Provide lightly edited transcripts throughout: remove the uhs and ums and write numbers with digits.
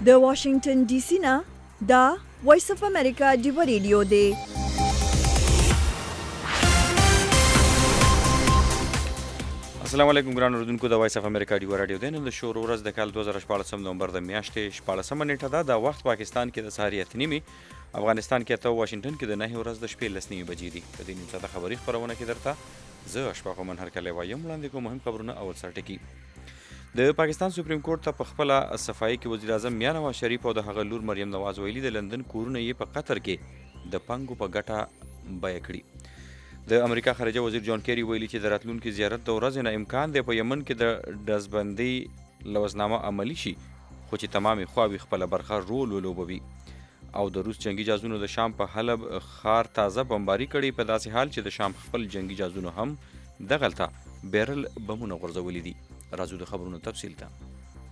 د واشنگټن ډي سي نه دا وایس اف امریکا دی ریډیو دی. السلام علیکم ګران اوردونکو، د وایس اف امریکا دی رادیو دی. نن د شور ورځ د کال 2014 نومبر د میاشتې 14 نیټه ده. د وخت پاکستان کې د سهار 8:30، افغانستان کې ته واشنگټن کې د 9 ورځ د شپې 10 بجې دي. په دې نیم ساعته خبري خبرونه کې درته زه اشفاق منهر کلی وایم. وړاندې کوم مهم خبرونه. اول سر ټکی د پاکستان سپریم کورټ ته په خپل صفایي کې وزیر اعظم میاں نواز شریف او د هغه لور مریم نواز ویلي د لندن کورونه یې په قطر کې د پنګو په ګټه بیه کړي. د امریکا خارجه وزیر جان کیری ویلي چې د راتلونکي زیارت د ورځې نه امکان دی په یمن کې د ډزبندۍ لوزنامه عملی شي، خو چې تمامې خواوې خپله برخه رول ولوبوي. او د روس جنگي جازونو د شام په حلب ښار تازه بمباري کړي، په داسې حال چې د شام خپل جنگي جازونو هم دغلته بیرل بمونه غورځولي دي. راځو د خبرونو تفصیل ته.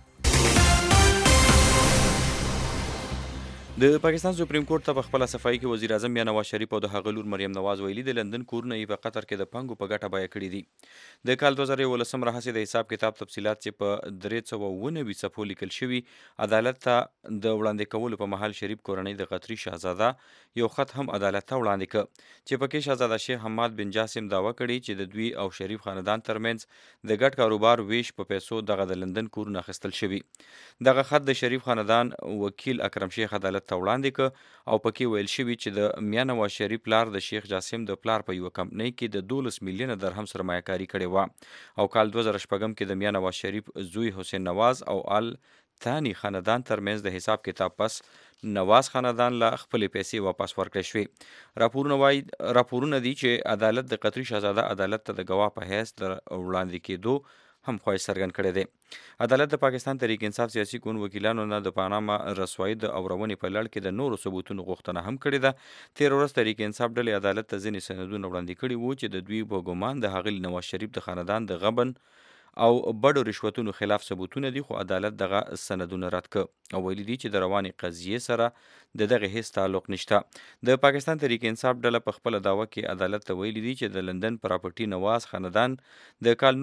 د پاکستان سپریم کورټ ته په خپل صفایي کې وزیر اعظم میاں نواز شریف او د هغه لور مریم نواز ویلي د لندن کورونه یې په قطر کې د پنګو په ګټه بیه کړي دي. د کال 2011 راهیسې د حساب کتاب تفصیلات چې په 319 صفحو لیکل شوي عدالت ته د وړاندې کولو په مهال شریف کورنۍ د قطري شاهزاده یو خط هم عدالت ته وړاندې کړ چې پکې شاهزاده شیخ حماد بن جاسم دعوه کړې چې د دوی او شریف خاندان ترمنځ د ګډ کاروبار ویش په پیسو دغه د لندن کورونه اخیستل شوي. دغه خط د شریف خاندان وکیل اکرم شیخ عدالت ته وړاندې کړ او پکې ویل شوي چې د میاں نواز شریف پلار د شیخ جاسم د پلار په یوه کمپنۍ کې د 12 میلیونه درهم سرمایه کاري کړې وه. او کال 2014 کې د میاں نواز شریف زوی حسین نواز او آل ثاني خاندان ترمنځ د حساب کتاب پس نواز خاندان له خپلې پیسې واپس ورکړې شوې. راپورونه دي چې عدالت د قطري شاهزاده عدالت ته د ګواه په حیث د وړاندې کېدو هم خواهش څرګند کړی دی. عدالت د پاکستان تحریک انصاف سیاسي ګوند وکیلانو نه د پاناما رسوایی د اورونې په لړ کې د نورو ثبوتونو غوښتنه هم کړې ده. تېره ورځ تحریک انصاف ډلې عدالت ته ځینې سندونه وړاندې کړي وو چې د دوی په ګمان د ښاغلي نواز شریف د خاندان د غبن او بډو رشوتونو خلاف ثبوتونه دي، خو عدالت دغه سندونه رد کړ او ویلي دي چې د روانې قضیې سره د دغه هیڅ تعلق نشته. د پاکستان تحریک انصاف ډله په خپله دعوه کې عدالت ته ویلي دي چې د لندن پراپرټي نواز خاندان د کال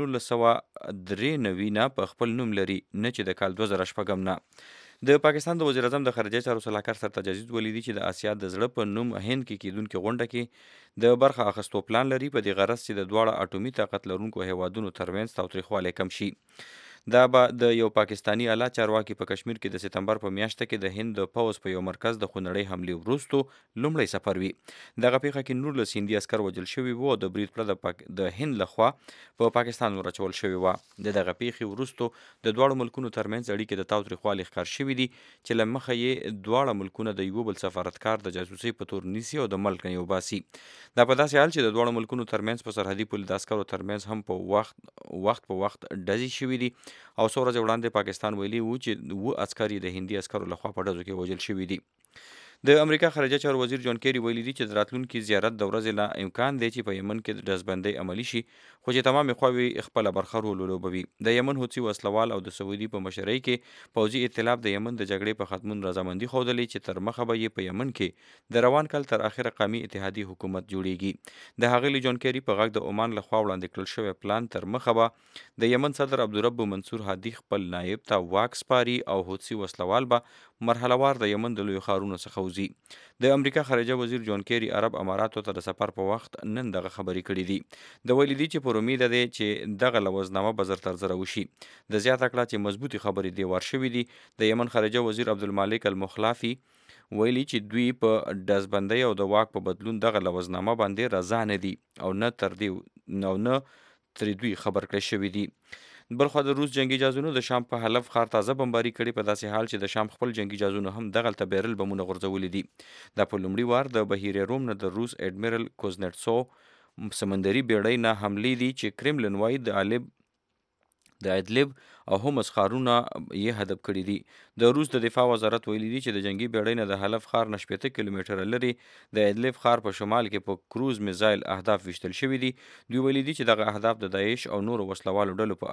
1993 نه په خپل نوم لري، نه چې د کال 2014 نه. د پاکستان د وزیر اعظم د خارجه چارو سلاکار سرتاج عزیز ولیدي چې د آسیا د زړه په نوم هند کې کیدونکې غونډه کې د برخه اخیستو پلان لري، په دې غرض چې د دواړه اټومي طاقت لرونکو هیوادونو ترمنځ تاوتریخوالی کم شي. دا به د یو پاکستانی اعلی چارواکي په کشمیر کې د سپتمبر په میاشت کې د هند د پوځ په یو مرکز د خونړۍ حملې وروستو لومړی سفر وي. دغه پیښه کې 19 هندي عسکر وژل شوي وو او د برید پرته د هند لخوا په پاکستان ورچول شوي وو. د دغه پیښې وروستو د دواړو ملکونو ترمنځ اړیکې د تاوتریخوالي ښکار شوي دي چې له مخه یې دواړه ملکونه د یو بل سفارتکار د جاسوسۍ په تور نیسي او د ملک نه یوباسي. دا په داسې حال چې د دواړو ملکونو ترمنځ په سرحدي پل د عسکرو ترمنځ هم په وخت ډزې شوي دي او څو ورځې وړاندې پاکستان ویلي وو چې 7 عسکر د هندي عسکرو لخوا په ډزو کې وژل شوي دي. د امریکا خارجه چارو وزیر جان کیری ویلي دي چې د راتلونکي زیارت د ورځې نه امکان دی چې په یمن کې د ډزبندۍ عملي شي، خو چې تمامې خواوې خپله برخه رول ولوبوي. د یمن حوثي وسلوال او د سعودي په مشرۍ کې پوځي ائتلاف د یمن د جګړې په ختمون رضامندي ښودلې چې تر مخه به یې په یمن کې د روان کال تر اخره قومي اتحادي حکومت جوړیږي. د ښاغلي جان کیری په غږ د عمان لخوا وړاندې کړل شوی پلان تر مخه به د یمن صدر عبدالرب منصور هادي خپل نایب ته واک سپاري او حوثي وسلوال به مرحلهوار د یمن د لویو ښارونو څخه وځي. د امریکا خارجه وزیر جان کیری عرب اماراتو ته د سفر په وخت نن دغه خبرې کړې دي. د ویلي دي چې پر امید دی چې دغه لوزنامه به زر تر زره وشي. د زیاته کړه چې مضبوطې خبرې دی وار شوي دي. د یمن خارجه وزیر عبدالمالک المخلافي ویلي چې دوی په ډزبندۍ او د واک په بدلون دغه لوزنامه باندې رضا نه دي او نه تر دوی خبر کړی شوي دي. بلخوا د روس جنگي جازونو د شام په حلب ښار تازه بمباري کړي، په داسې حال چې د شام خپل جنگي جازونو هم دغلته بیرل بمونه غورځولي دي. دا په لومړي وار د بحیرې روم نه د روس اډمیرل کوزنټسو سمندري بیړۍ نه حملې دي چې کرملن وایي د ادلب او همس ښارونه یې هدف کړي دي. د روس د دفاع وزارت ویلي دي چې د جنگي بیړۍ نه د حلب ښار نه 80 کیلومتره لري د ادلب ښار په شمال کې په کروز میزایل اهداف ویشتل شوي دي. دوی ویلي دي چې دغه اهداف د داعش او نورو وسلوالو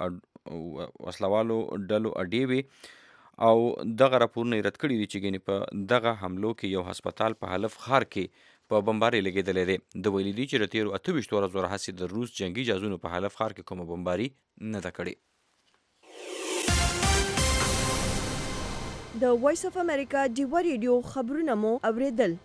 ډلو اډې وي او دغه راپورونه یې رد کړي دي چې ګینې په دغه حملو کې یو هسپتال په حلب ښار کې په بمبارۍ لګېدلی دی. د ویلي دي چې د تېرو 28 ورځو راهیسې د روس جنگي جازونو په حلب ښار کې کومه بمباري نه ده کړې. د وایس اف امریکا ډیوه ریډیو خبرونه مو اوریدل.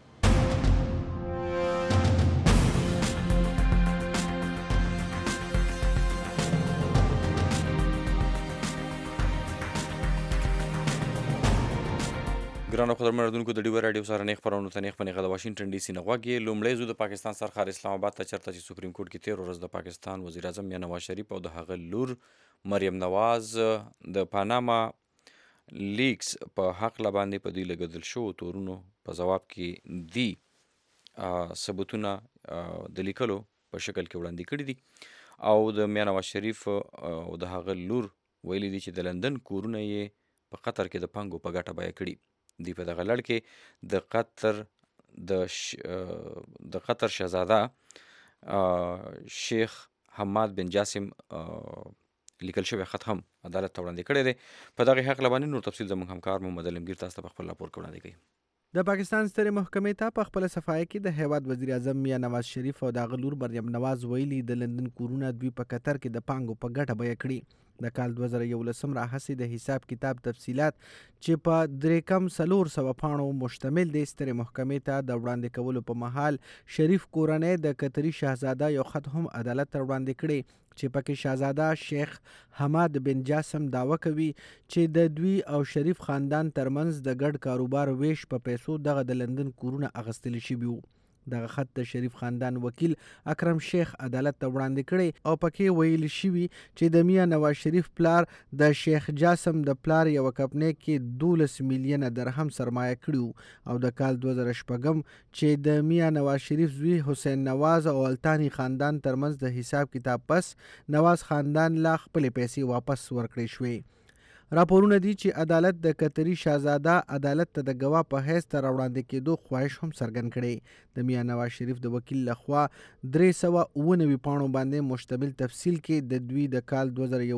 ګرانو خبرمندونکو د ډیوه راډیو سره نیغ خپرونو ته نیغ په نیغه د واشنګټن ډي سي نه غوږ یې. لومړی ځو د پاکستان سرښار اسلام آباد ته، چېرته چې سپریم کورټ کې تېره ورځ د پاکستان وزیر اعظم یا نواز شریف او د هغه لور مریم نواز د پاناما لیکس په هکله باندې په دوی لګېدل شوو تورونو په ځواب کې دي ثبوتونه د لیکلو په شکل کې وړاندې کړي دي او د میا نواز شریف او د هغه لور ویلي دي چې د لندن کورونه یې په قطر کې د پانګو په ګټه بیه کړي. دی په دغه لړ کې د قطر شهزاده شیخ حماد بن جاسم لیکل شوی خط هم عدالت ته وړاندې کړی دی. په دغه هکله باندې نور تفصیل زموږ همکار محمد علمگیر تاسو ته په خپل راپور کې وړاندې کوي. د پاکستان سترې محکمې ته په خپل صفحه کې د هیواد وزیر اعظم میا نواز شریف او د هغه لور مریم نواز ویلي د لندن کورونه دوی په قطر کې د پانګو په ګټه بیه کړي. د کال 2011 راهیسې د حساب کتاب تفصیلات چې په 3,400 پاڼو مشتمل د سترې محکمې ته د وړاندې کولو په مهال شریف کورنۍ د قطري شاهزاده یو خط هم عدالت ته وړاندې کړي چې پکې شاهزاده شیخ حماد بن جاسم دعوه کوي چې د دوی او شریف خاندان ترمنځ د ګډ کاروبار ویش په پیسو دغه د لندن کورونه اخیستل شوي وو. دغه خط د شریف خاندان وکیل اکرم شیخ عدالت ته وړاندې کړی او پکې ویل شوي چې د میا نواز شریف پلار د شیخ جاسم د پلار یو کمپنۍ کې 12 میلیونه درهم سرمایه کړي او د کال 2006 چې د میا نواز شریف زوی حسین نواز او التانی خاندان ترمنځ د حساب کتاب پس نواز خاندان لا خپل پیسې واپس ورکړې شوې. راپورونه دي چې عدالت د قطري شاهزاده عدالت ته د ګواه په حیث ته راوړاندې کېدو خواهش هم څرګند کړی. د میا نواز شریف د وکیل لخوا 399 پاڼو باندې مشتمل تفصیل کې د دوی د کال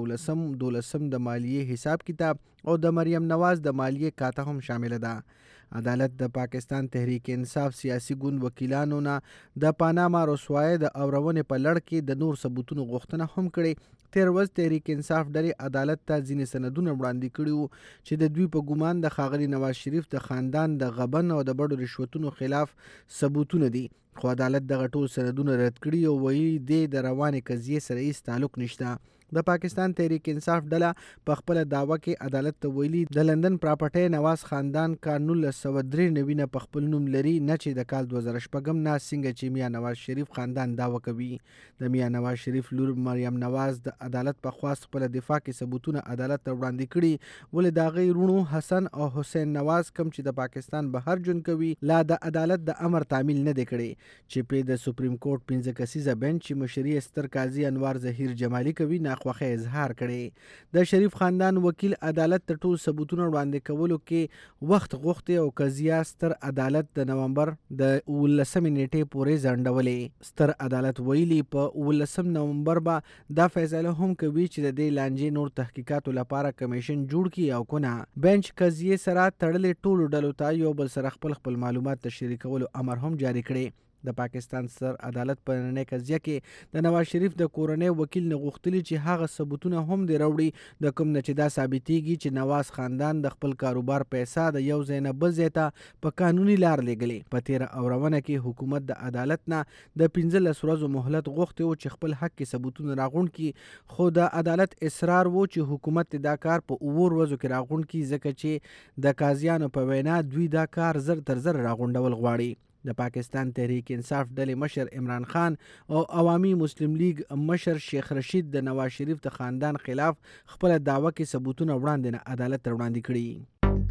2011-12 د مالیې حساب کتاب او د مریم نواز د مالیې کاته هم شامل ده. عدالت د پاکستان تحریک انصاف سیاسي ګوند وکیلانو نه د پاناما رسوایی د اورونې په لړ کې د نور ثبوتونو غوښتنه هم کړې. تیر ورځ تحریک انصاف ډلې عدالت ته ځینې سندونه وړاندې کړي وو چې د دوی په ګومان د ښاغلي نواز شریف د خاندان د غبن او د بډو رشوتونو خلاف ثبوتونه دي، خو عدالت دغه ټول سندونه رد کړي او ویلي دی د روانې قضیې سره هیڅ تعلق نشته. د پاکستان تحریک انصاف ډله په خپل دعوه کې عدالت ته ویلي د لندن پراپرټۍ نواز خاندان کال 1993 نه په خپل نوم لري، نه چې د کال 2006 نه څنګه چې میا نواز شریف خاندان دعوه کوي. د میا نواز شریف لور مریم نواز د عدالت په خواست خپل دفاع کې ثبوتونه عدالت ته وړاندې کړي، ولې د هغې رونو حسن او حسین نواز کم چې د پاکستان بهر ژوند کوي لا د عدالت د امر تعمیل نه دی کړی چې په د سپریم کورټ 15 کسیزه بنچ چې مشري ستر قاضي انوار ظهیر جمالي کوي ناخوښۍ اظهار کړي. د شریف خاندان وکیل عدالت ته ټول ثبوتونه وړاندې کولو کې وخت غوښتي او قضیه ستر عدالت د نومبر د 19 نیټې پورې ځنډولې. ستر عدالت ویلي په 19 نومبر به دا فیصله هم کوي چې د دې لانجې نور تحقیقاتو لپاره کمیشن جوړ کړي او کنه. بنچ قضیې سره تړلې ټولو ډلو ته یو بل سره خپل معلومات تشریح کولو امر هم جاری کړي. د پاکستان سر عدالت په نننۍ قضیه کې د نواز شریف د کورنۍ وکیل نه غوښتلي چې هغه ثبوتونه هم دې راوړي د کوم نه چې دا ثابتېږي چې نواز خاندان د خپل کاروبار پیسه د یو ځای نه بل ځای ته په قانوني لار لېږلې. په تېره اورونه کې حکومت د عدالت نه د 15 ورځو مهلت غوښتی و چې خپل حق کې ثبوتونه راغونډ کړي، خو د عدالت اصرار و چې حکومت دا کار په 9 ورځو کې راغونډ کړي ځکه چې د قاضیانو په وینا دوی دا کار زر تر زر راغونډول غواړي. د پاکستان تحریک انصاف ډلې مشر عمران خان او عوامي مسلم لیگ مشر شیخ رشید د نواز شریف د خاندان خلاف خپل دعوه کې ثبوتونه وړاندې نه عدالت ته وړاندې کړي.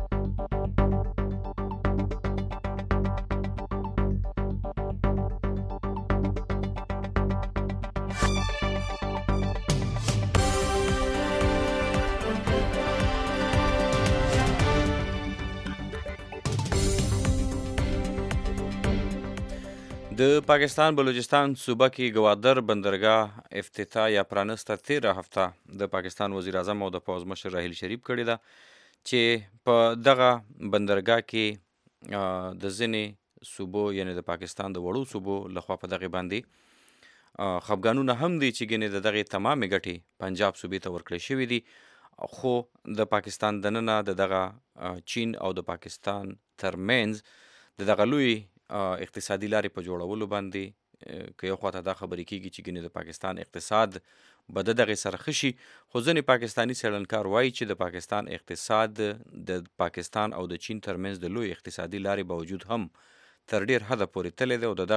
د پاکستان بلوچستان صوبه کې ګوادر بندرګاه افتتاح یا پرانسته 13 هفته د پاکستان وزیر اعظم او د پوځ مشر راحیل شریف کړې ده چې په دغه بندرګاه کې د ځینې صوبو یعنی د پاکستان د وړو صوبو لخوا په دغه باندې خفګانونه هم دي چې ګنې د دغه تمامې ګټې پنجاب صوبې ته ورکړې شوې دي خو د پاکستان دننه د دغه چین او د پاکستان ترمنځ د دغه لوی اقتصادي لارې په جوړولو باندې که یو خواته دا خبرې کیږي چې ګینې د پاکستان اقتصاد به د دغې سره ښه شي، خو ځینې پاکستاني څېړنکار وایي چې د پاکستان اقتصاد د پاکستان او د چین ترمنځ د لوی اقتصادي لارې باوجود هم تر ډېر حده پورې تللی دی او د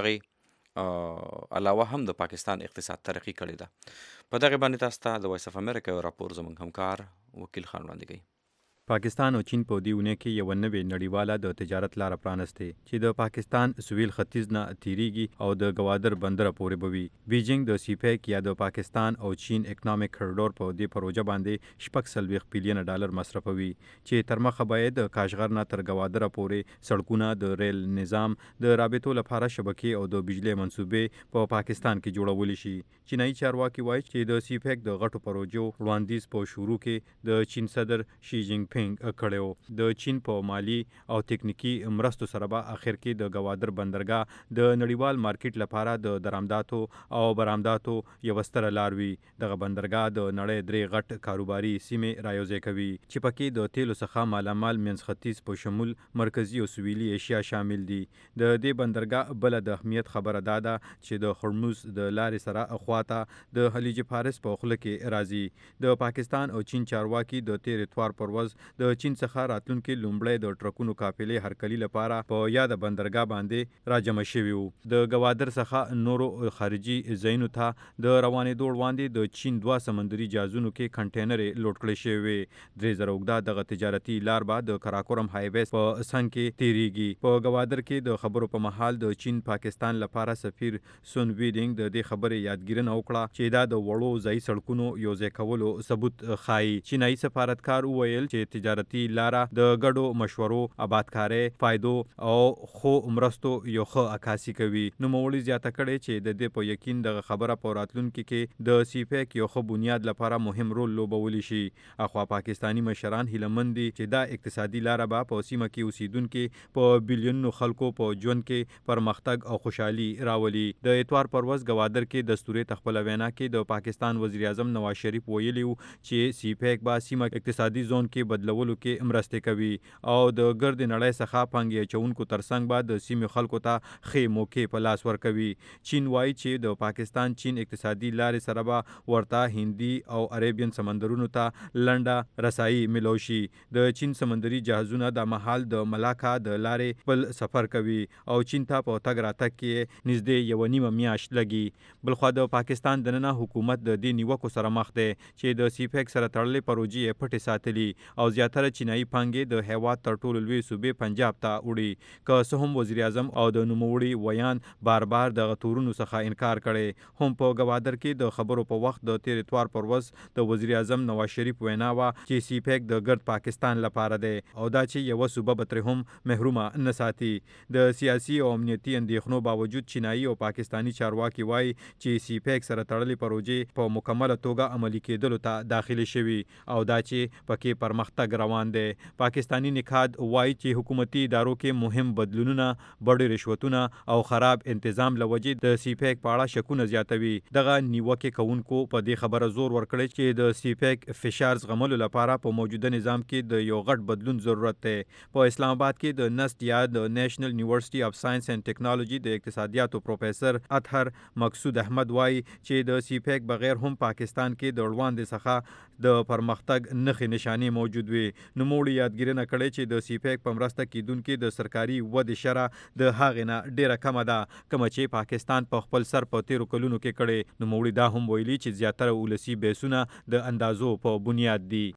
دغې علاوه هم د پاکستان اقتصاد ترقي کړې ده. په دغې باندې تاسو ته د وایس اف امریکا یو راپور زموږ همکار وکیل خان وړاندې کوي. پاکستان او چین په دې اونۍ کې یو نوې نړیواله د تجارت لاره پرانستې چې د پاکستان سویل ختیځ نه تیریږي او د ګوادر بندر پورې به وي. بیجینګ د سیپیک یا د پاکستان او چین اکنامک کریډور په دې پروژه باندې $40 بلین مصرفوي چې تر مخه باید د کاشغر نه تر ګوادر پورې سړکونه، د ریل نظام، د رابطو لپاره شبکې او د بجلی منصوبې په پاکستان کې جوړول شي. چینایي چارواکي وایي چې د سیپیک د غټو پروژو وړاندیز په شروع کې د چین صدر شي جینګ کړو. د چین په مالی او تکنیکی مرستو سره به اخر کې د ګوادر بندرګاه د نړیوال مارکیټ لپاره د درآمداتو او برآمداتو یو ستره لار وي. دغه بندرګاه د نړۍ درې غټ کاروباري سیمې رايوځای کوي چې پکې د تیلو څخه مالامال منځ ختیځ په شمول مرکزی او سویلي ایشیا شامل دي. د دې بندرګاه بل د اهمیت خبره ده چې د هرمز د لارې سره اخواته د خلیج فارس په خوله کې راځي. د پاکستان او چین چارواکي د تیر اتوار پر ورځ د چین څخه راتلونکي لومړی د ټرکونو قافلې هرکلي لپاره په یاد بندرګاه باندې راجمع شوي وو. د ګوادر څخه نورو خارجي ځایونو ته د روانېدو وړاندې د چین 2 سمندري جهازونو کې کنټینرې لوډ کړې شوې. 3000 اوږده دغه تجارتي لار به د کراکورم هایویز په څنګ کې تیریږي. په ګوادر کې د خبرو په مهال د چین پاکستان لپاره سفیر سون ویډینګ د دې خبرې یادګیرنه وکړه چې دا د وړو ځایي سړکونو یوځای کولو ثبوت ښایي. چینایي سفارتکار وویل چې تجارتي لاره د ګډو مشورو، آبادکارۍ، فایدو او خو مرستو یو ښه عکاسي کوي. نوموړي زیاته کړې چې د دې په یقین دغه خبره په راتلونکي کې د سیپیک یو ښه بنیاد لپاره مهم رول لوبولی شي. اخوا پاکستاني مشران هیلهمند دي چې دا اقتصادي لاره به په سیمه کې اوسیدونکو په بلیونونو خلکو په ژوند کې پرمختګ او خوشحالي راولي. د اتوار پر ورځ ګوادر کې د ستوري تخپل وینا کې د پاکستان وزیر اعظم نواز شریف ویلي چې سیپیک به سیمه اقتصادي زون کې بدلولو کې مرسته کوي او د ګرد نړۍ څخه پانګې اچونکو ترڅنګ به د سیمې خلکو ته ښې موقع په لاس ورکوي. چین وایي چې د پاکستان چین اقتصادي لارې سره به ورته هندي او عربین سمندرونو ته لنډه رسایي ملو شي. د چین سمندري جهازونه د مهال د ملاکا د لارې بل سفر کوي او چین ته په تګ راتګ کې نږدې 1.5 میاشت لګي. بلخوا د پاکستان دننه حکومت د دې نیوکو سره مخ دی چې د سیپیک سره تړلې پروژې پټې ساتلي او زیاتره چینایي پانګې د هیواد تر ټولو لوی صوبې پنجاب ته وړي. که څه هم وزیر اعظم او د نوموړي ویان بار بار د تورونو څخه انکار کړي، هم په ګوادر کې د خبرو په وخت د تیر اتوار پر ورځ د وزیر اعظم نواز شریف وینا وه چې سیپیک د ګرد پاکستان لپاره دی او دا چې یوه صوبه به ترې هم محرومه نه ساتي. د سیاسي او امنیتي اندېښنو باوجود چینایي او پاکستاني چارواکي وایي چې سیپیک سره تړلې پروژې په مکمله توګه عملي کېدلو ته داخلي شوي او دا چې پکې پرمختګ روان دی. پاکستانی نکاد وایي چې حکومتي ادارو کې مهم بدلونونه، بډې رشوتونه او خراب انتظام لوجې د سیپیک په اړه شکونه زیاتوي. دغه نیوکې کوونکو په دې خبره زور ورکړی چې د سیپیک فشار زغملو لپاره په موجوده نظام کې د یو غټ بدلون ضرورت دی. په اسلام آباد کې د نست یا د نیشنل یونیورسيټي اف ساينس اینڈ ټیکنالوژي د اقتصادیاتو پروفیسر اطهر مقصود احمد وایي چې د سیپیک بغیر هم پاکستان کې د وړاندې څخه د پرمختګ نښې نشانې موجود وي. نوموړي یادګیرنه کړې چې د سیپیک په مرسته کیدونکو د سرکاري ودې شرح د هغې نه ډیره کمه ده کومه چې پاکستان په خپل سر په تیرو کلونو کې کړې. نوموړي دا هم ویلي چې زیاتره ولسي بحثونه د اندازو په بنیاد دي.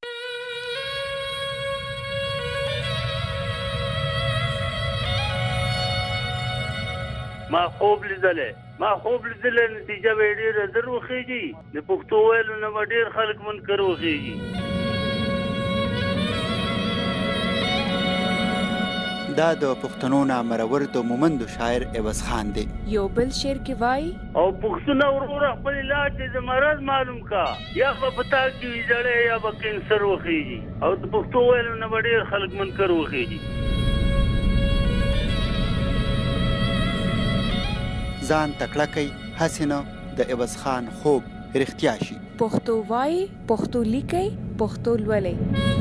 ما خوب لیدلې نتیجه به ډېره زر وخیږي. د پښتو ویلو نه به ډېر خلک منکر وخیږي. دا د پښتنو نامرور د مومندو شاعر عوض خان دی. یو بل شعر کې وایي او پښتونه وروره خپل علاج د مرض معلوم کا، یا به پتا کې وي زړې یا به کینسر وخیږي او د پښتو ویلو نه به ډېر خلک منکر وخیږي. ځان تکړه کوي هسې نه د عوض خان خوب رښتیا شي. پښتو وایي، پښتو لیکي، پښتو لولئ.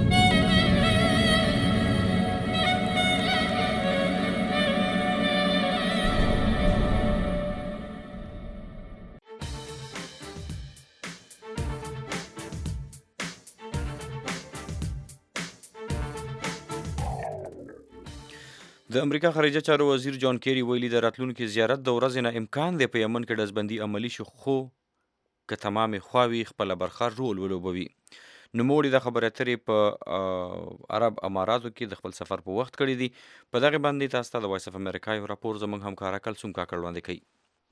د امریکا خارجه چارو وزیر جان کیری ویلي د راتلونکي زیارت د ورځې نه امکان دی په یمن کې ډزبندي عملي شي، خو که تمامې خواوې خپله برخه رول ولوبوي. نوموړي د خبرې اترې په عرب اماراتو کې د خپل سفر په وخت کړی دي. په دغه باندې تاسو ته د وایس اف امریکا یو راپور زموږ همکاره کلثوم کاکړ وړاندې کوي.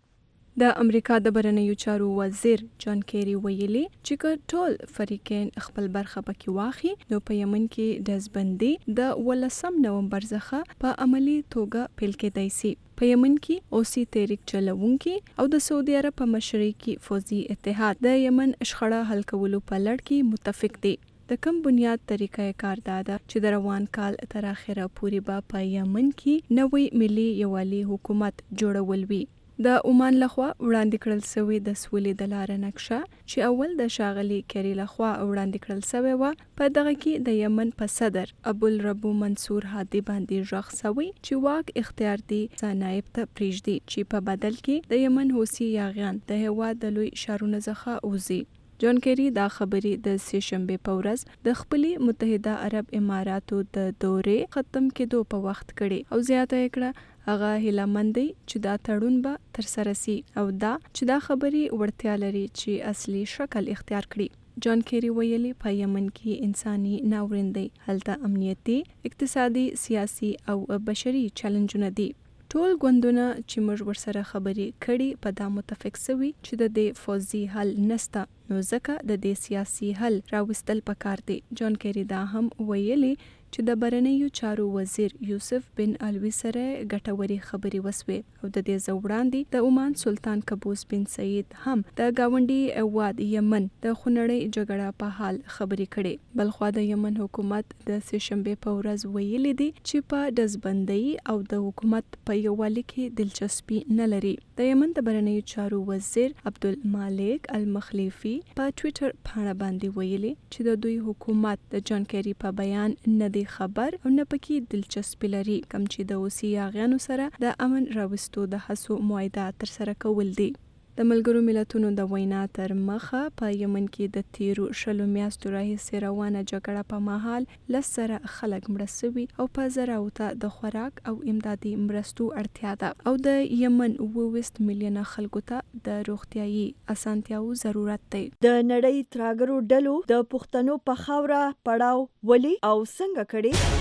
د امریکا د بهرنیو چارو وزیر جان کیری ویلي چې که ټول فریقین خپل برخه پکې واخلي نو په یمن کې ډزبندي د 18 نومبر څخه په عملی توګه پیل کېدای شي. په یمن کې اوسي تحریک چلوونکي او د سعودي عرب په مشرۍ کې فوزي اتحاد د یمن شخړه حل کولو په لړ کې متفق دي. د کم بنیاد طریقه کار دا ده چې د روان کال تر اخره پورې به په یمن کې نوې ملي یوالي حکومت جوړول وي. د عمان لخوا وړاندې کړل شوی د سولې د لارې نقشه چې اول د ښاغلي کیری لخوا وړاندې کړل شوی و، په دغه کې د یمن په صدر ابوالربو منصور هادي باندې ژغ شوی چې واک اختیار دی نایب ته پریږدي چې په بدل کې د یمن حوثي یاغیان د هېواد د لوی ښارونو څخه وځي. جان کیری دا خبرې د سې شنبې په ورځ د خپلې متحده عرب اماراتو د دورې ختم کېدو په وخت کړي او زیاته یې کړه هغه هیله مند دی چې دا تړون به تر سره سي او دا چې دا خبرې وړتیا لري چې اصلي شکل اختیار کړي. جان کیری ویلي په یمن کې انساني ناورین دی، هلته امنیتي، اقتصادي، سیاسي او بشري چیلنجونه دي. ټول ګوندونه چې موږ ورسره خبرې کړي په دا متفق سوي چې د دې فوزي حل نسته، نو ځکه د دې سیاسي حل راوستل پکار دی. جان کیری دا هم ویلي چې د بهرنیو چارو وزیر یوسف بن علوي سره ګټورې خبرې وسوې او د دې ځوړاندې د عمان سلطان قبوس بن سعید هم د گاونډي هېواد یمن د خونړۍ جګړه په حال خبرې کړي. بلخوا د یمن حکومت د سې شنبې په ورځ ویلي دي چې په ډزبندۍ او د حکومت په یووالي کې دلچسپي نه لري. د یمن د بهرنیو چارو وزیر عبدالمالک المخلیفي په ټویټر پاڼه باندې ویلي چې د دوی حکومت د جان کیری په بیان نه دی خبر او نه پکې دلچسپي لري، کوم چې د اوسي یاغیانو سره د امن راوستو د هڅو معاهده تر سره کول دي. د ملګرو ملتونو د وینا تر مخه په یمن کې د تیرو 20 میاشتو راهیسې روانه جګړه په مهال 10 زره خلک مړه سوي او په زراو ته د خوراک او امدادي مرستو اړتیا ده او د یمن 20 میلیونه خلکو ته د روغتیايي اسانتیاو ضرورت دی. د نړۍ تراګرو ډلو د پښتنو په خاوره پړاو ولي او څنګه کړي؟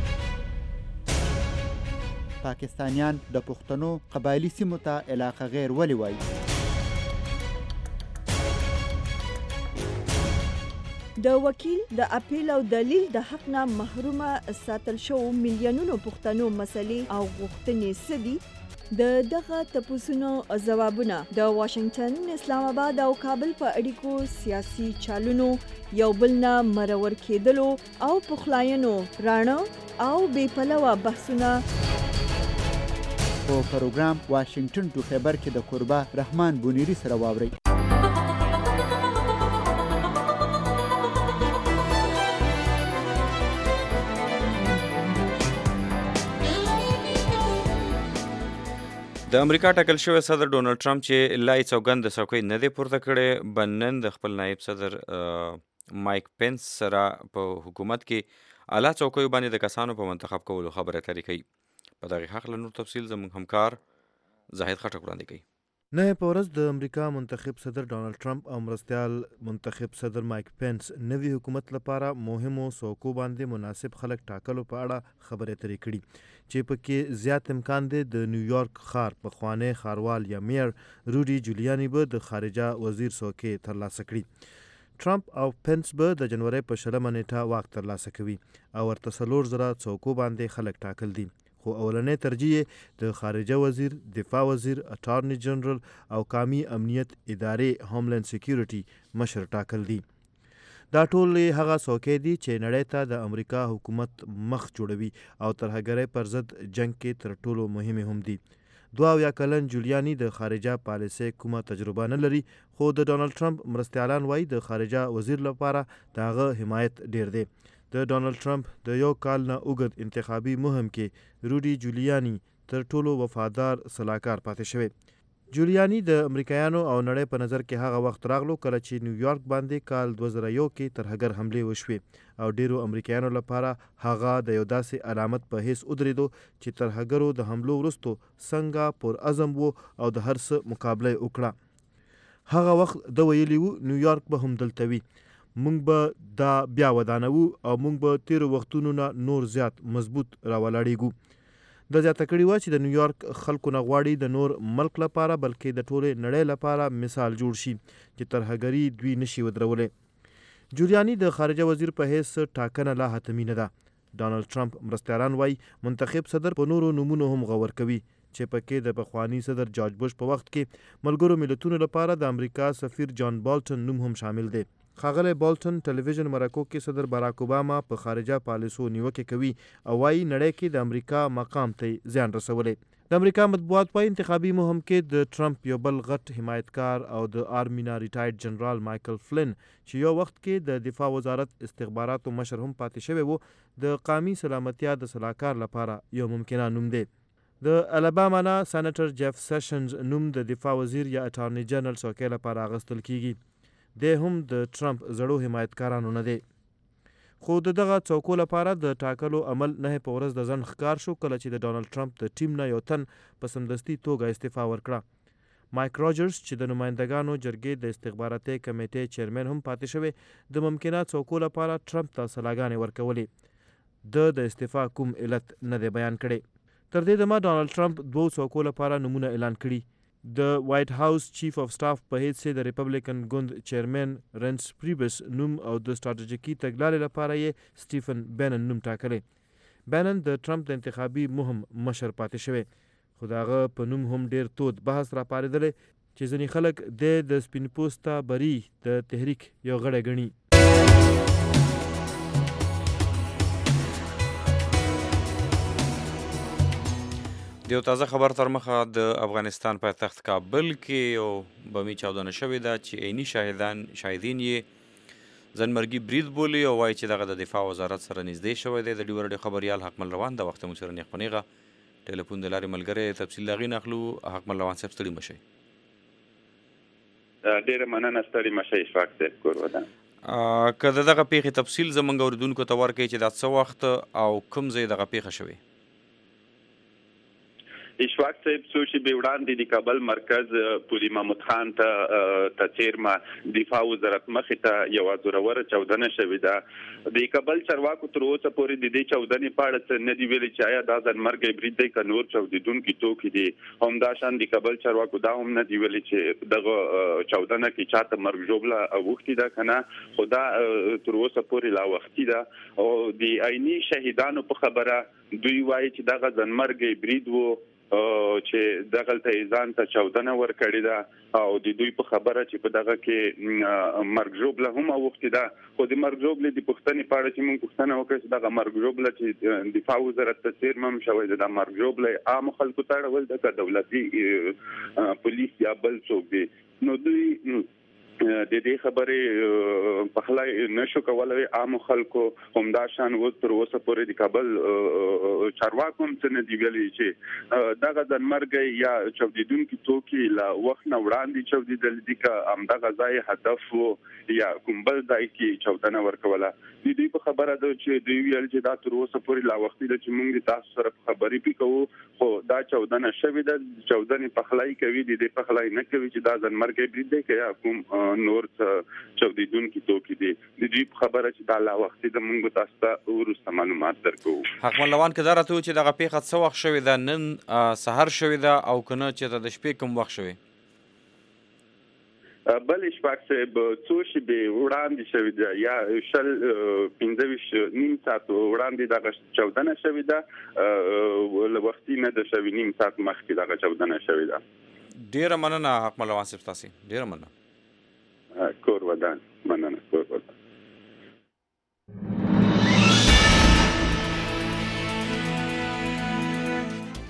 پاکستانیان د پښتنو قبایلی سیمو ته علاقه غیر ولي وایي؟ د وکیل د اپیل او دلیل د حق نه محرومه ساتل شو میلیونونو پښتنو مسلې او غوښتنې سدي؟ د دغه تپوسونو ځوابونه د واشنگټن، اسلام آباد او کابل په اړیکو سیاسي چالونو یو بل نه مرور کېدلو او پخلاینو راڼه او بې پلوه بحثونه په پروګرام واشنگټن ټو خیبر کې د کوربه رحمان بونیری سره واورئ. د امریکا ټاکل شوی صدر ډونالډ ټرمپ چې لا یې سوګند د څوکۍ نه دی پورته کړی، به نن د خپل نایب صدر مایک پینس سره په حکومت کې اعلی څوکیو باندې د کسانو په منتخب کولو خبرې اترې کوي. په دغې هکله نور تفصیل زموږ همکار زاهد خټک وړاندې کوي. نه په ورځ د امریکا منتخب صدر ډونالډ ټرمپ او مرستیال منتخب صدر مایک پینس نوي حکومت لپاره مهمو څوکو باندې مناسب خلک ټاکلو په اړه خبرې اترې کړي چې پکې زیات امکان دی د نیویارک ښار پخوانی ښاروال یا میر روډي جولیاني به د خارجه وزیر څوکۍ ترلاسه کړي. ټرمپ او پینس به د جنوري په 20 نیټه واک ترلاسه کوي او ورته 4,000 څوکو باندې خلک ټاکل دي، خو اولنې ترجیح د خارجه وزیر، دفاع وزیر، اټارنی جنرال او قومي امنیت ادارې هوملند سکیورټي مشر ټاکل دي. دا ټول هغه څوکۍ دي چې نړۍ ته د امریکا حکومت مخ جوړوي او ترهګرۍ پر ضد جنگ کې تر ټولو مهمې هم دي. 22 کلن جولیانی د خارجه پالیسۍ کومه تجربه نه لري، خو د ډانلډ ټرمپ مرستیالان وایي د خارجه وزیر لپاره د هغه حمایت ډیر دی. د ډانلډ ټرمپ د 1 کال نه اوږد انتخابي مهم کې روډي جولیانی تر ټولو وفادار سلاکار پاتې شوی. جولیانی د امریکایانو او نړۍ په نظر کې هغه وخت راغلو کله چې نیویارک باندې کال 2001 کې ترهګر حملې وشوې او ډیرو امریکایانو لپاره هغه د یو داسې علامت په حیث ودرېدو چې ترهګرو د حملو وروستو څنګه پر عزم وو او د هر څه مقابله وکړه. هغه وخت د ویلي وو نیویارک به هم دلته وي، مونږ به دا بیا ودانوو او مونږ به تیرو وختونو نه نور زیات مضبوط راولاړېږو. د زیاته کړي وه چې د نیویارک خلکو نه غواړي د نور ملک لپاره بلکې د ټولې نړۍ لپاره مثال جوړ شي چې ترهګري دوی نشي ودرولی. جولیانی د خارجه وزیر په حیث ټاکنه لا حتمي نه ده. ډانلډ ټرمپ مرستیالان وایي منتخب صدر په نورو نومونو هم غور کوي چې پکې د پخوانی صدر جارج بوش په وخت کې ملګرو ملتونو لپاره د امریکا سفیر جان بالټن نوم هم شامل دی. ښاغلی بالټن ټلویزیون مرکو کې صدر باراک اوباما په خارجه پالیسو نیوکې کوي او وایي نړۍ کې د امریکا مقام ته زیان رسولی. د امریکا مطبوعات وایي انتخابي مهم کې د ټرمپ یو بل غټ حمایتکار او د آرمي نه ریټایرډ جنرال مایکل فلن چې یو وخت کې د دفاع وزارت استخباراتو مشر هم پاتې شوی وو د قومي سلامتیا د سلاکار لپاره یو ممکنه نوم دی. د الاباما نه سېنیټر جیف سیشنز نوم د دفاع وزیر یا اټارني جنرال څوکۍ لپاره اخیستل کیږي. دی هم د ټرمپ زړو حمایتکارانو نه دی، خو دغه څوکو لپاره د ټاکلو عمل 9 په ورځ د ځنډ ښکار شو کله چې د ډانلډ ټرمپ د ټیم نه یو تن په سمدستي توګه استعفا ورکړه. مایک راجرز چې د نمایندګانو جرګې د استخباراتي کمیټې چیرمن هم پاتې شوی د ممکنه څوکو لپاره ټرمپ ته سلاګانې ورکولې. د استعفا کوم علت نه دی بیان کړی. تر دې دمه ډانلډ ټرمپ 2 څوکو لپاره نومونه اعلان کړي. د وایټ هاوس چیف اف سټاف په حیث د ریپبلیکن ګوند چیرمن رینس پریبس نوم او د ستراتیژیکي تګلارې لپاره یې سټیفن بینن نوم ټاکلی. بینن د ټرمپ د انتخابي مهم مشر پاتې شوی، خو د هغه په نوم هم ډیر تود بحث راپارېدلی چې ځینې خلک د سپین پوسته بری د تحریک یو غړی ګڼي. د یو تازه خبر تر مخه د افغانستان پایتخت کابل کې یو بمي چاودنه شوې ده چې عیني شاهدین یې ځنمرګي برید بولي او وایي چې دغه د دفاع وزارت سره نږدې شوی دی. د ډیو رډیو خبریال حکمل روان د وخت مو سره نیغه ټلیفون د لارې ملګری تفصیل لاغي نخلو. حکمل روان صاحب ستړي مشئ. ډیره مننه ستړي مشئ. اشفاق صاحب کور ودان که دغه پیښې تفصیل زموږ اوریدونکو ته ورکړئ چې دا څه وخت او کوم ځای دغه پیښه شوې. اشفاق صاحب څو شېبې وړاندې د کابل مرکز پولي محمود خان ته څیرمه دفاع وزارت مخې ته یوه زوروره چاودنه شوې ده. د کابل چارواکو تر اوسه پورې د دې چاودنې په اړه څه نه دي ویلي چې آیا دا ځانمرګی برید دی که نور چاودېدونکي توکي دي. همداشان د کابل چارواکو دا هم نه دي ویلي چې دغه چاودنه کې چاته مرګ ژوبله اوښتې ده که نه، خو دا تر اوسه پورې لا وختي ده. او د عیني شهیدانو په خبره دوی وایي چې دغه ځانمرګی برید و چې دغلته ځان ته چاودنه ورکړې ده او د دوی په خبره چې په دغه کې مرګ ژوبله هم اوښتې ده. خو د مرګ ژوبلې د پوښتنې په اړه چې موږ پوښتنه وکړه چې دغه مرګ ژوبله چې دفاع وزارت ته څیرمه هم شوی ده، دا مرګ ژوبله عامو خلکو ته اړول ده که دولتي پولیس یا بل څوک دی، نو دوی د دې خبرې پخلی نشو کولی. عامو خلکو همداشان تر اوسه پورې د کابل چارواکو هم څه نه دي ویلي چې دغه ځانمرګی یا چاودېدونکي توکي له وخت نه وړاندې چاودېدل دي که همدغه ځای هدف و یا کوم بل ځای کې چاودنه ورکوله. د دوی په خبره ده چې دوی ویل چې دا تر اوسه پورې لا وختي ده چې موږ تاسو سره په خبرې پې کوو، خو دا چاودنه شوې ده. چاودنې پخلی کوي، د دې پخلی نه کوي چې دا ځانمرګی برید دی که یا کوم نور چاودېدونکي توکي دي. د دوی په خبره چې دا لا وختي ده، موږ تاسو ته وروسته معلومات درکوو. حکمل روان که دا راته ووایي چې دغه پیښه څه وخت شوې ده، نن سهار شوې ده او که نه چېرته د شپې کوم وخت شوې؟ بل اشفاق صاحب څو شېبې وړاندې شوې ده یا 15 نیم ساعت وړاندې دغه چاودنه شوې ده، له وختي نه ده شوې، نیم ساعت مخکې دغه چاودنه شوې ده. ډېره مننه حکمل روان صاحب، تاسې ډېره مننه. کور ودان. مننه. کور ودان.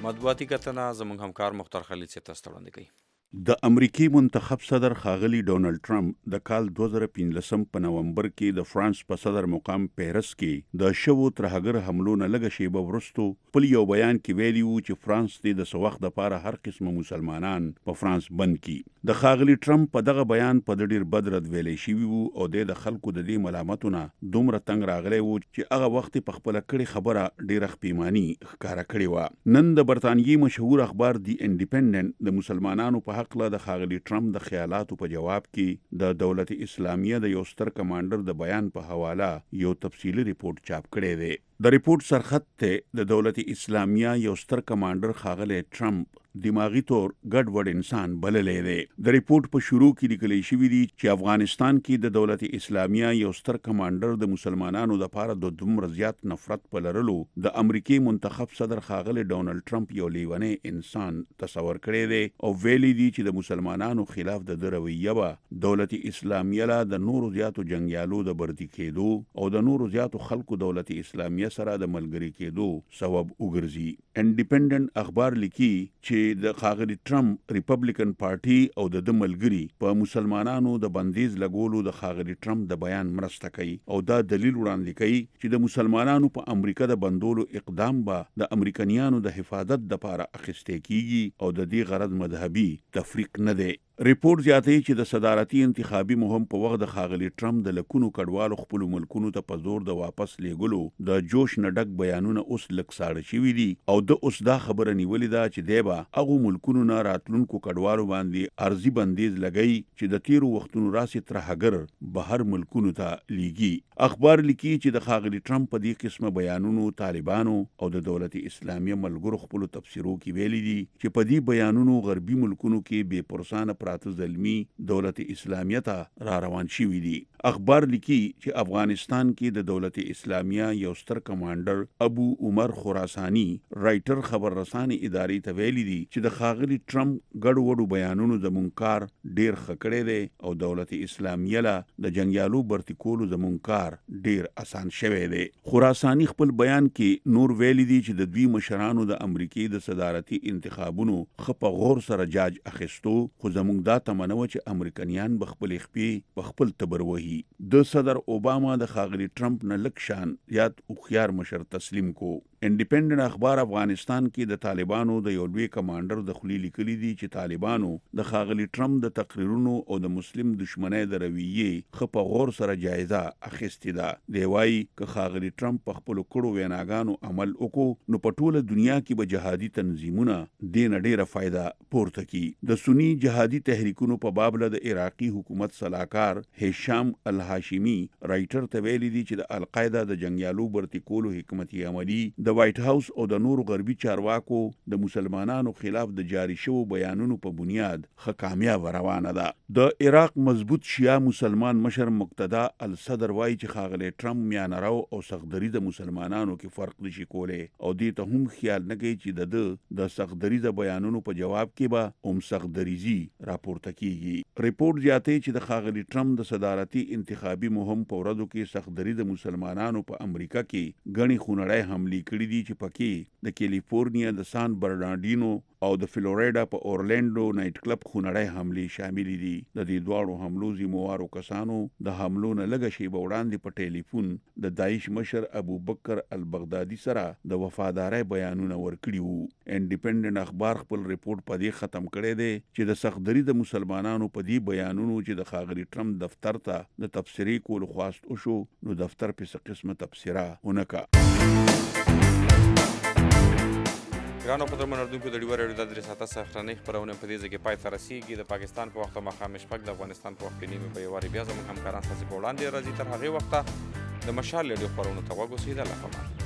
مطبوعاتي کتنه زموږ همکار مختار خلیل صاحب تاسو ته وړاندې کوي. د امریکای منتخب صدر ښاغلی ډونالډ ټرمپ د کال 2015 په نومبر کې د فرانس په صدر مقام پیرس کې د شوو ترهګر حملو نه لږه شیبه وروسته په یو بیان کې ویلي وو چې فرانس د څه وخت لپاره هر قسمه مسلمانان په فرانس بند کړي. د ښاغلی ټرمپ په دغه بیان په ډېر بد رد ویلی شوي وو او د خلکو د دې ملامتونه دومره تنګ راغلی وو چې هغه وخت په خپله کړې خبره ډېره خپیماني ښکاره کړې وه. نن د برطانیې مشهور اخبار دی انډیپینډنټ د مسلمانانو په حق له د ښاغلي ټرمپ د خیالاتو په جواب کې د دولت اسلامیه د یو ستر کمانډر د بیان په حواله یو تفصیلي ریپورت چاپ کړی دی. د ریپورت سرخط ته د دولت اسلامیه یو ستر کمانډر ښاغلی ټرمپ دماغي طور ګډ وډ انسان بللی دی. د ریپورت په شروع کې لیکلی شوي دي چې افغانستان کې د دولت اسلامیه یو ستر کمانډر د مسلمانانو لپاره د دومره زیات نفرت په لرلو د امریکای منتخب صدر ښاغلی ډونالډ ټرمپ یو لیونی انسان تصور کړی دی او ویلي دي چې د مسلمانانو خلاف د ده رویه به دولت اسلامیه لا د نورو زیاتو جنګیالو د بردي کېدو او د نورو زیاتو خلکو دولت اسلامیه سره د ملګري کېدو سبب وګرځي. انډیپینډنټ اخبار لیکي چې د ښاغلي ټرمپ ریپبلیکن پارټي او د ده ملګري په مسلمانانو د بندیز لګولو د ښاغلي ټرمپ د بیان مرسته کوي او دا دلیل وړاندې کوي چې د مسلمانانو په امریکا د بندولو اقدام به د امریکنیانو د حفاظت دپاره اخیستی کیږي او د دې غرض مذهبي تفریق نه دی. ریپورت زیاتوي چې د صدارتي انتخابي مهم په وخت د ښاغلي ټرمپ د لکونو کډوالو خپلو ملکونو ته په زور د واپس لیږلو د جوش نه ډک بیانونه اوس لږ ساړه شوي دي او د اوس دا خبره نیولې ده چې دی به هغو ملکونو نه راتلونکو کډوالو باندې عرضي بندیز لګوي چې د تیرو وختونو راسې ترهګر بهر ملکونو ته لیږي. اخبار لیکي چې د ښاغلي ټرمپ په دې قسمه بیانونو طالبانو او د دولت اسلامیه ملګرو خپلو تفسیرو کې ویلي دي چې په دې بیانونو غربي ملکونو کې بې پرسانه پراته ظلمي دولت اسلامیه ته را روان شوي دي. اخبار لیکي چې افغانستان کې د دولت اسلامیه یو ستر کمانډر ابو عمر خراسانی رائټر خبر رساني ادارې ته ویلي دي چې د ښاغلي ټرمپ ګډ وډو بیانونو زموږ کار ډیر ښه کړی دی او دولت اسلامیه له د جنګیالو برتی کولو زموږ کار ډیر اسان شوی دی. خراسانی خپل بیان کې نور ویلي دي چې د دوی مشرانو د امریکای د صدارتي انتخابونو ښه په غور سره جاج اخیستو خو زموږ دا تمنه وه چې امریکنیان به خپلې خپې په خپل تبر وهي. د صدر اوباما د ښاغلي ټرمپ نه لږ شان زیات هوښیار مشر تسلیم کو. انډیپینډنټ اخبار افغانستان کې د طالبانو د یو لوی کمانډر د خولې لیکلي دي چې طالبانو د ښاغلي ټرمپ د تقریرونو او د مسلم دشمنۍ د رویې ښه په غور سره جایزه اخیستې ده. دی وایي که ښاغلي ټرمپ په خپلو کړو ویناګانو عمل وکړو نو په ټوله دنیا کې به جهادي تنظیمونه دې نه ډېره فایده پورته کړي. د سني جهادي تحریکونو په بابله د عراقي حکومت صلاحکار هشام الهاشمي رائټر ته ویلي دي چې د القاعده د جنګیالو برتی کولو حکمتي عملي د وایټ هاوس او د نورو غربي چارواکو د مسلمانانو خلاف د جاری شوو بیانونو په بنیاد ښه کامیابه روانه ده. د عراق مضبوط شیعه مسلمان مشر مقتدا الصدر وایي چې ښاغلی ټرمپ میانه رو او سختدري د مسلمانانو کې فرق نشي کولی او دې ته هم خیال نه کوي چې د سختدري د بیانونو په جواب کې به هم سختدریزي راپورته کیږي. ریپورت زیاتوي چې د ښاغلي ټرمپ د صدارتي انتخابي مهم په ورځو کې سختدري د مسلمانانو په امریکا کې ګڼې خونړۍ حملې کړي دي چې پکې د کیلیفورنیا د سان برنارډینو او د فلوریډا په اورلینډو نایټ کلب خونړۍ حملې شاملې دي. د دې دواړو حملو ذموارو کسانو د حملو نه لږه شیبه وړاندې په ټیلیفون د داعش مشر ابوبکر البغدادي سره د وفادارۍ بیانونه ورکړي وو. انډیپینډنټ اخبار خپل ریپورت په دې ختم کړی دی چې د سختدري د مسلمانانو په دې بیانونو چې د ښاغلي ټرمپ دفتر ته د تبصرې کولو خواست وشو نو دفتر په څه قسمه تبصره ونه کړه. ګرانو قدرمنو اردوونکو د ډیوه راډیو د درې ساعته سهارنۍ خپرونه په دې ځای کې پای ته رسېږي. د پاکستان په وخت ماښام شپږ د افغانستان په وخت نیمې په یو وارې بیا زموږ همکاران ستاسې په وړاندې راځي. تر هغې وخته د مشال راډیو خپرونو ته غوږ اوسئ. د الله په امان.